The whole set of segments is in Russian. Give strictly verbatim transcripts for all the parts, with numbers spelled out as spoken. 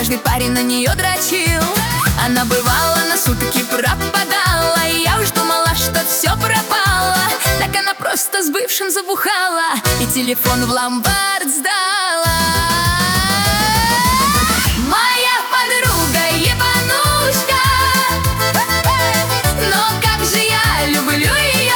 каждый парень на нее дрочил. Она бывала на сутки пропадала, и я уж думала, что все пропало. Так она просто с бывшим забухала и телефон в ломбард сдала. Моя подруга ебанушка, но как же я люблю ее.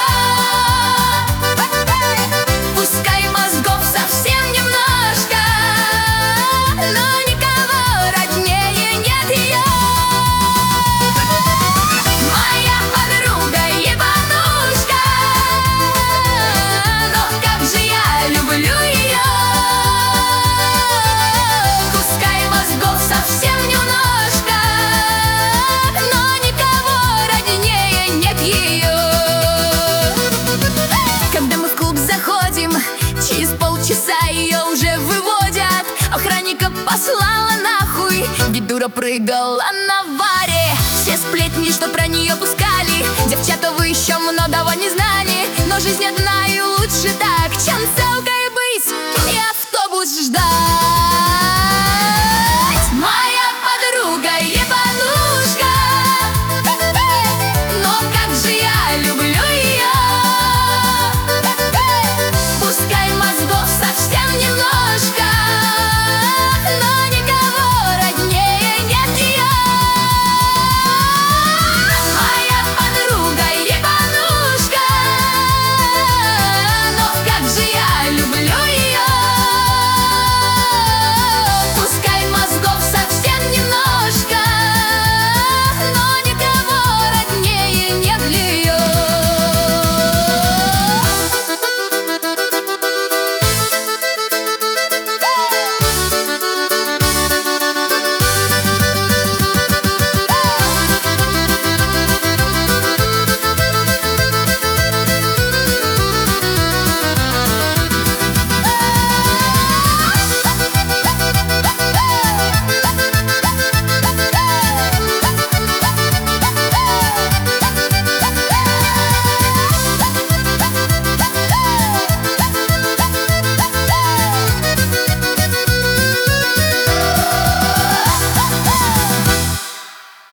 Пускай мозгов совсем немножко, но никого роднее нет ее. Моя подруга ебанушка, но как же я люблю ее. Пускай мозгов совсем немножко, но никого роднее нет ее. Когда мы в клуб заходим, через полчаса ее уже выводят. Охранника послала нахуй, ведь дура прыгала на варе. Все сплетни, что про нее пускали, девчата вы еще многого не знали, но жизнь одна